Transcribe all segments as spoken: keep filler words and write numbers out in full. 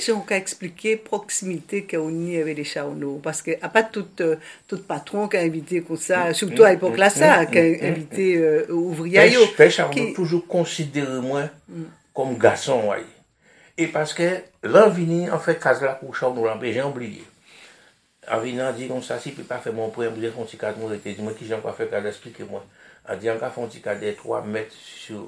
j'en ai expliqué proximité qu'on y avait les Chaono parce que à pas tout euh, tout patron qui a invité comme ça, surtout à l'époque là ça, qui a invité euh, ouvrier. Pêche Chaono toujours considéré moi comme garçon ouais. Et parce que l'envini en fait case là pour Chaono là, j'ai oublié. Avina dit comme ça, si peut pas faire mon point, vous avez fait un petit cadre, moi, je dis, moi, qui j'en pas fait cadre, expliquez-moi. A dit, on a fait un petit cadre de trois mètres sur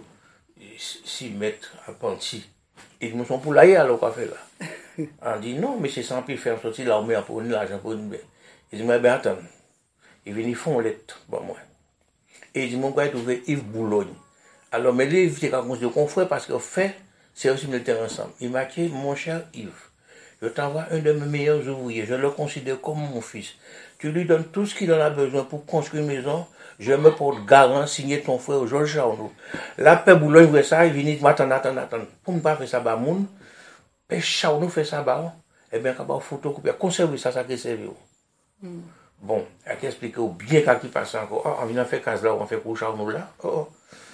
six mètres à Panti. Et nous sommes pour l'ailleurs, alors, qu'on fait là. On dit, non, mais c'est sans plus faire sortir là, on met pour nous l'argent pour nous. Il dit, mais ben, attends. Il vient, ils font lettre, bon, moi. Et il dit, mon gars, il trouvé Yves Boulogne. Alors, mais lui, il était comme de confrère parce qu'en fait, c'est aussi militaire ensemble. Il m'a dit, mon cher Yves, je t'envoie un de mes meilleurs ouvriers. Je le considère comme mon fils. Tu lui donnes tout ce qu'il en a besoin pour construire une maison. Je me porte garant, signer ton frère Georges Chaono. La paix Boulogne fait ça, il vient dire, attends, attends, attends. Pour ne pas faire ça, bah, moun, paix Chaono fait ça, bah, eh bien, quand on photocopier, conserver ça, ça qui servi. Mm. Bon, à qui expliquer bien quand il passe encore. Oh, on vient faire case là, on fait pour Chaono là. Oh,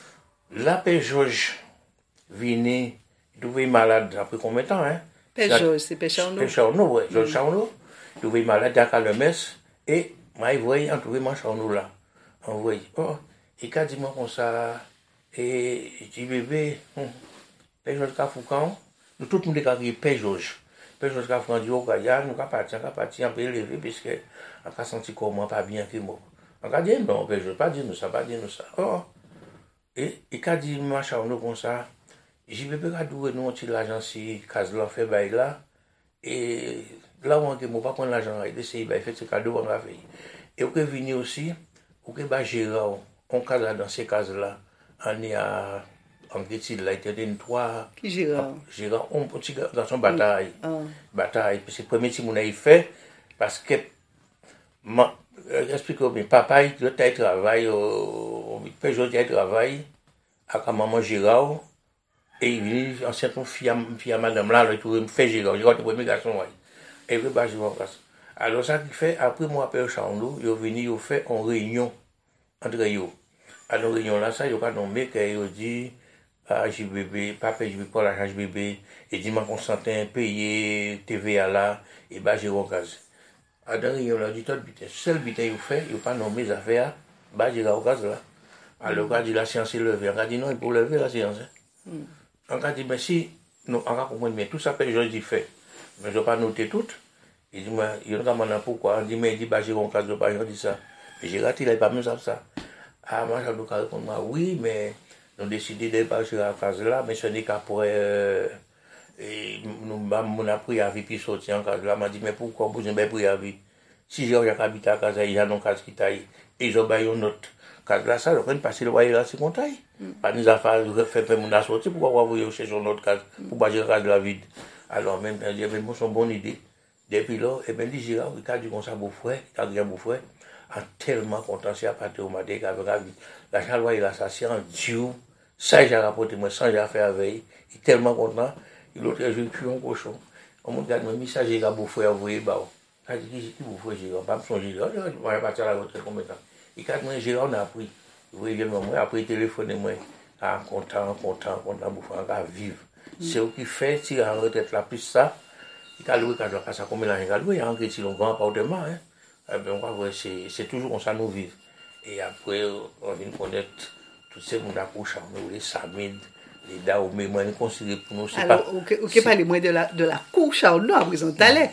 la paix Georges vient, il trouve malade après combien de temps, hein? Pêche, c'est Pêche-Chaono. Pêche-Chaono, oui. Georges Chaono, il trouvait malade à le mess, et moi, il voyait entourer mon Chaono là. On voyait, oh, il a dit moi comme ça, et il dit bébé, Père Georges Kafoukan, nous tout le monde a crié Père Georges. Père Georges Kafoukan dit, oh, gars, nous avons parti, nous avons parti, on peut élever, parce qu'on a senti comment pas bien que moi. On a dit, non, Père Georges, pas dire nous ça, pas dire nous ça. Oh, et il a dit, moi, Chaono comme ça, j'ai bébé a doué nous on l'argent si case là fait bail là et là on que moi pas prendre l'argent et d'essayer bail fait ce cadeau on va faire et on peut venir aussi ou que ba Gérard on case là dans ces cases là on est à en petit là il était une trois qui Gérard Gérard on petit garçon bataille bataille parce que premier petit mon a fait parce que explique bien papa il travaille au père José travaille à maman Gérard. Et il vient, en certain fille à madame là, il me fait Gérard, Gérard est le premier garçon, ouais. Et il va Gérard. Alors, ça qui fait, après moi, Père Chaono, il est venu, il fait une réunion entre eux. À la réunion là, ça, il a nommé qu'il dit, ah, J B B, papa, je vais pas l'argent J B B, et dit, ma Constantin, payer T V A là, et bah, Gérard Gaz. À la réunion là, il dit, tout butin, seul butin, il fait, il n'a pas nommé les affaires, bah, Gérard Gaz là. Alors, il a dit, la science est levée. Il a dit, non, il faut lever la science. Mm. On a dit, mais si, nous, on a compris bien, tout ça, je dis fait. Mais je ne vais pas noter tout. Il dit, mais il y a un pourquoi. On dit, mais il dit, bah, j'ai un cas de pas, il dit ça. Mais j'ai raté, il n'a pas mis ça. Ah, moi, j'ai répondu, oui, mais nous avons décidé de pas sur la case là, mais ce n'est qu'après, euh, nous avons appris à vie, puis sortir en case là. Il m'a dit, mais pourquoi vous avez pris à vie? Si j'ai habité à la case, il y a un case qui taille, et ils ont baillé une note. Case là, ça, on passer le loyer là, c'est qu'on taille. Pas nous affaires, faire faire mon assorti, pourquoi vous voyez chercher notre case, pour pas gérer la case de la vide. Alors, même, il y avait une bonne idée. Depuis là, et bien, il dit, Gérard, il a dit comme ça, beau frère, il a dit, beau frère, en tellement content, c'est à partir au matin, avec la vie. La chaleur, il a ça, c'est en Dieu, ça, j'ai rapporté, moi, sans j'ai fait avec, il est tellement content, il l'autre jour, il tue un cochon. On me dit, mon message, il a beau frère, vous voyez, bah, il a dit, qui beau frère, Gérard, pas me songer, Gérard, je vais partir à la retraite, combien de temps? Il a dit, Gérard, on a appris. Vous voyez, moi, après, il téléphone, moi, ah, content, content, content, pour faire vivre. C'est eux qui fait, si en retraite, la plus ça, il a loué, quand il a ça, comme il a loué, il a engré, si l'on grand appartement, hein. C'est toujours comme ça, nous vivons. Et après, on vient connaître tous ces gens d'accouche, les Samid, les Daoumé, moi, nous considérons pour nous, c'est alors, pas... Alors, ok, parlez-moi de la, de la couche à nous, à présent, talent.